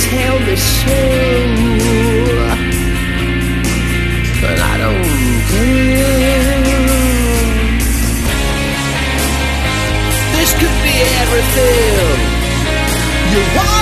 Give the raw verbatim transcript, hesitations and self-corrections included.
tell me so, but I don't care. This could be everything you want.